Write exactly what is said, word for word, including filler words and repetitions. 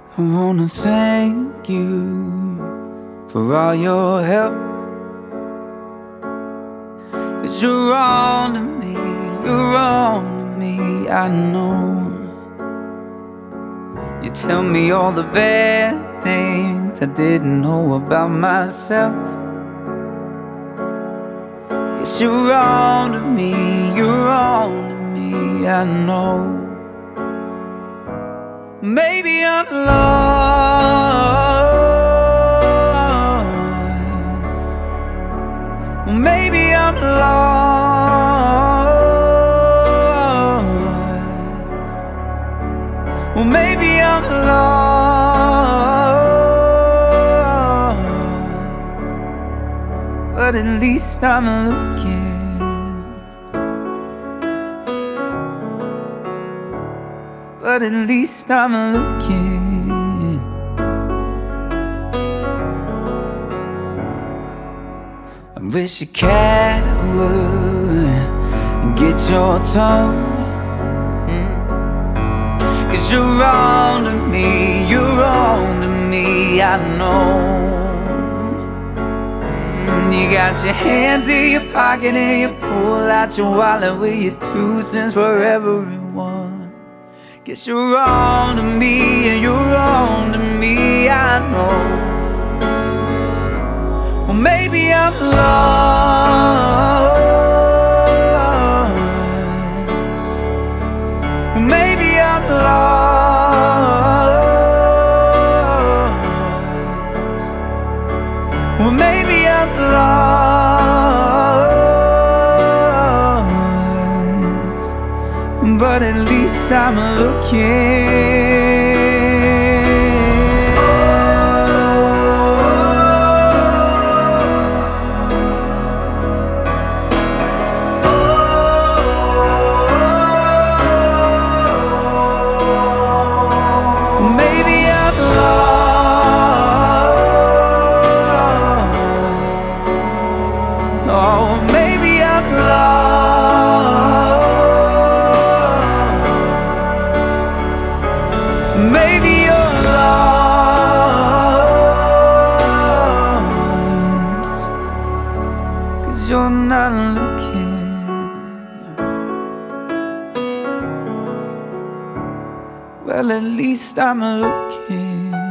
I wanna thank you for all your help, 'cause you're on to me, you're on to me, I know. You tell me all the bad things I didn't know about myself. Yes, you're on to me, you're on to me, I know. Maybe I'm lost, well, maybe I'm lost, well, maybe I'm lost, but at least I'm looking. But at least I'm looking. I wish a cat would get your tongue, mm. 'Cause you're on to me, you're on to me, I know. mm. You got your hands in your pocket and you pull out your wallet with your two cents for everyone. Guess you're on to me, and you're on to me, I know. Well, maybe I'm lost, well, maybe I'm lost, well, maybe I'm lost, but at least I'm looking. Maybe I'm lost, oh, maybe I'm lost, maybe you're lost, 'cause you're not looking. Well, at least I'm looking.